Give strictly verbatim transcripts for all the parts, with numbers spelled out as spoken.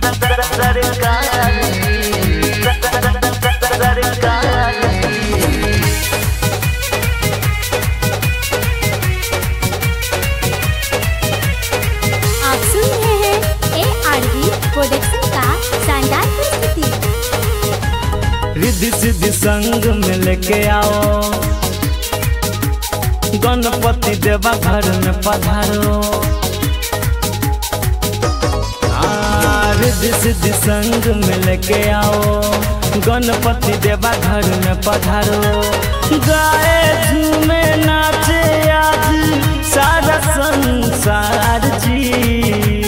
रिद्धि सिद्धि संग में लेके आओ, गणपति देवा घर में पधारो। रिद्धि सिद्धि संग में लेके आओ, गणपति देवा घर में पधारो। गाए झूमे नाचे आज सारा संसार जी,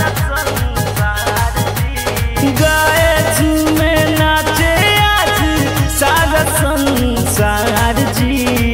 गाए झूमे नाचे आज सारा संसार जी।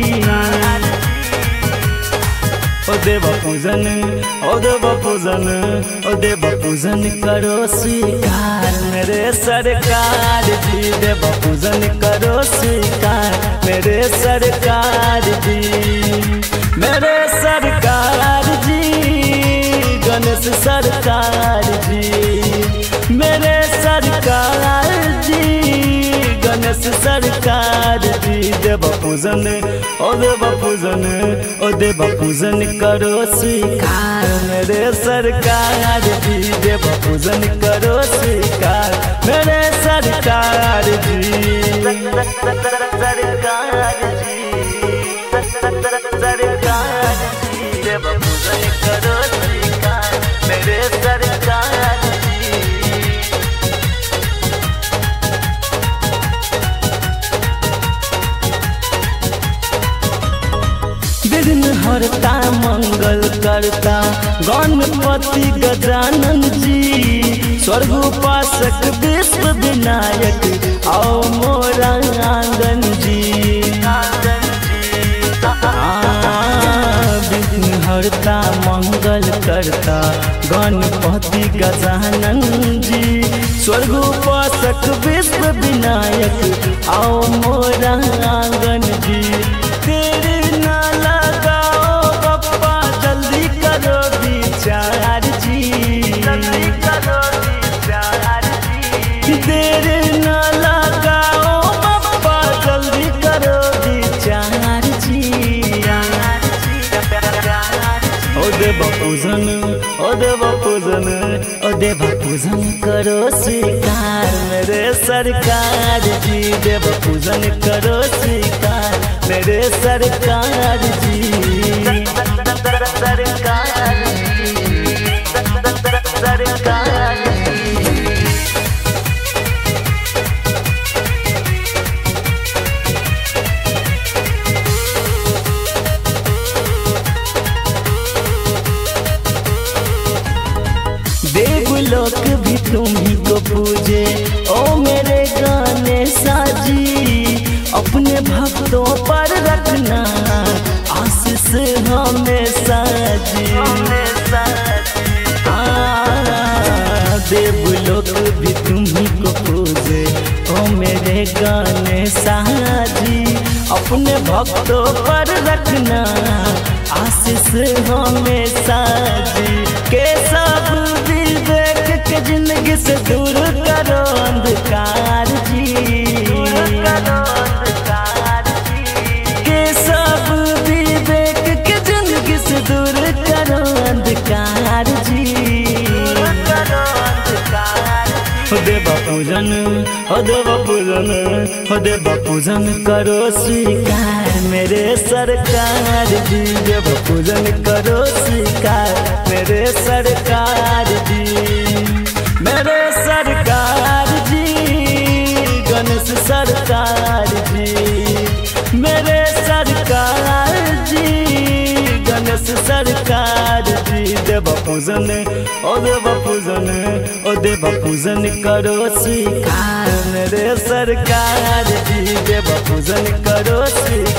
ओ देवा पूजन, ओ देवा पूजन, ओ देवा पूजन करो स्वीकार मेरे सरकार जी। देवा पूजन करो स्वीकार मेरे सरकार जी, मेरे सरकार जी, गणेश सरकार जी, मेरे सरकार जी, गणेश सरकार जी। देवा पूजन, ओ देवा पूजन, ओ देवा पूजन करो स्वीकार मेरे सरकार जी। देवा पूजन करो स्वीकार मेरे सरकार जी, सरकार जी, सरकार जी। देवा पूजन करो स्वीकार मेरे सरकार जी। विघ्न हरता मंगल करता गणपति गजानन जी। स्वर्ग उपासक विश्व विनायक आओ मोरा आंगन जी। विघ्न हरता मंगल करता गणपति गजानन जी। स्वर्ग उपासक विश्व विनायक आओ मोरा आंगन जी। तेरे देर न लगाओ पप्पा जल्दी करो विचार जी। ओ देवा पूजन, ओ देवा पूजन, ओ देवा पूजन करो स्वीकार मेरे सरकार जी। देवा पूजन करो स्वीकार मेरे सरकार जी, सरकार जी, सरकार जी। देवलोक भी तुम्ही को पूजे ओ मेरे गाने साजी। अपने भक्तों पर रखना आशीष हमेशा जी। देवलोक भी तुम्ही को पूजे ओ मेरे गाने साजी। अपने भक्तों पर रखना आशीष हमेशा जी। के सब विवेक के जिंदगी से दूर करो अंधकार जी, के सब विवेक के जिंदगी से दूर करो अंधकार जी। हो देवा पूजन, हो देवा पूजन, हो देवा पूजन करो स्वीकार मेरे सरकार जी। देवा पूजन करो स्वीकार मेरे सरकार जी, मेरे सरकार जी, गणेश सरकार जी, मेरे सरकार जी, गणेश सरकार जी। देवा पूजन, ओ देवा पूजन, ओ देवा पूजन करो स्वीकार मेरे सरकार जी। देवा पूजन करो स्वीकार